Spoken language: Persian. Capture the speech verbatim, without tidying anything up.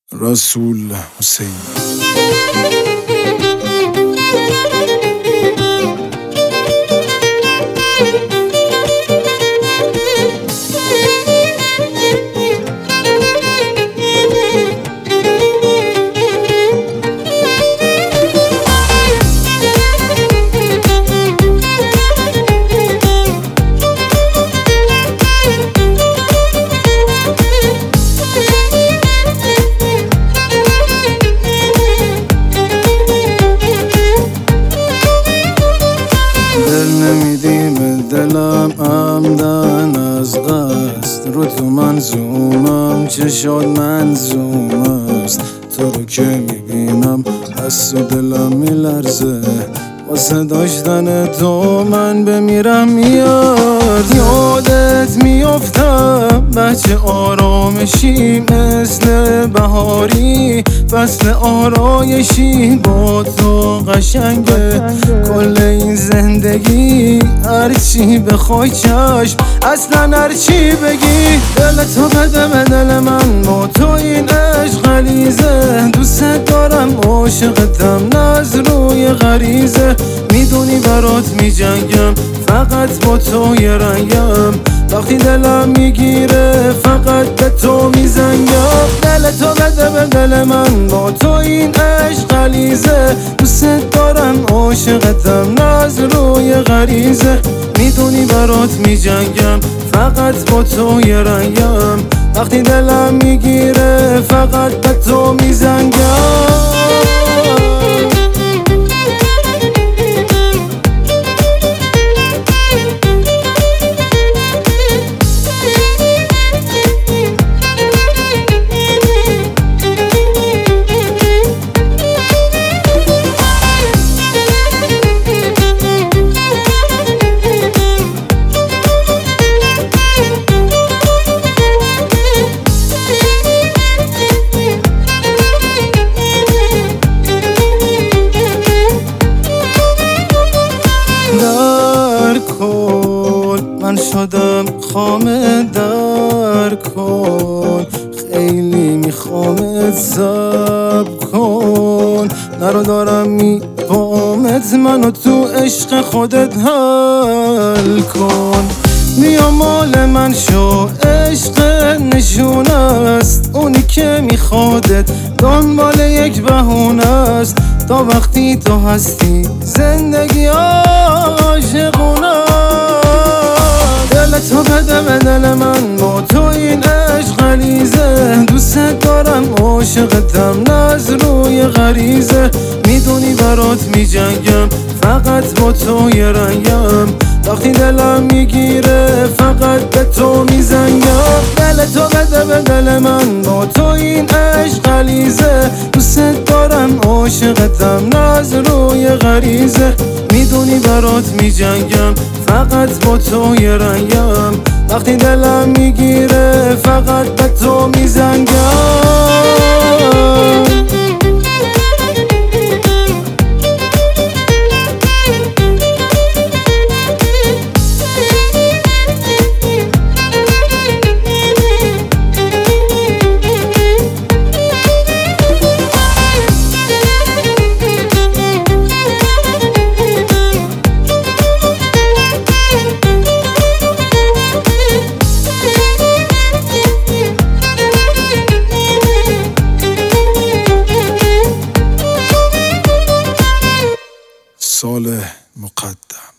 رسول حسین. نمیدی به دلم عمدن از قصد، رو تو منظومم چه شد منظوم است. تو رو که میبینم از تو دلم میلرزه، واسه داشتن تو من بمیرم میاد. یادت میافتم بچه آرامشی مثل بهاری، فصل آرایشی با تو قشنگه. کل این زندگی هرچی بخوای چشم، اصلا هرچی بگی. دل تو بده به دل من، با تو این عشق غلیظه. دوست دارم عاشقتم نه از روی غریزه. میدونی برات میجنگم فقط با تو یه رنگم. وقتی دلم میگیره فقط به تو میزنگم. دل تو بده به دل من، با تو این عشق غلیظه. دوست دارم عاشقتم نه از روی غریزه. میدونی برات میجنگم فقط با تو یه رنگم. وقتی دلم میگیره فقط به تو میزنگم. در کن من شدم خامه، در کن خیلی میخوامت، صبر کن. نرو دارم میپامت، منو تو عشق خودت حل کن. بیا مال من شو، عشق نشونه است. اونی که میخوادت دنبال یک بهونه است. تا وقتی تو هستی زندگی عاشقونه. دل تو بده به دل من، با تو این عشق غلیظه. دوست دارم عاشقتم نه از روی غریزه. میدونی برات میجنگم فقط با تو یه رنگم. وقتی دلم میگیره فقط به تو میزنگم. دل تو بده به دل من، با تو این عشق غلیظه. دوست دارم عاشقتم نه از روی غریزه. میدونی برات میجنگم فقط با تو یه رنگم. وقتی دلم میگیره فقط به تو میزنگم. صالح مقدم.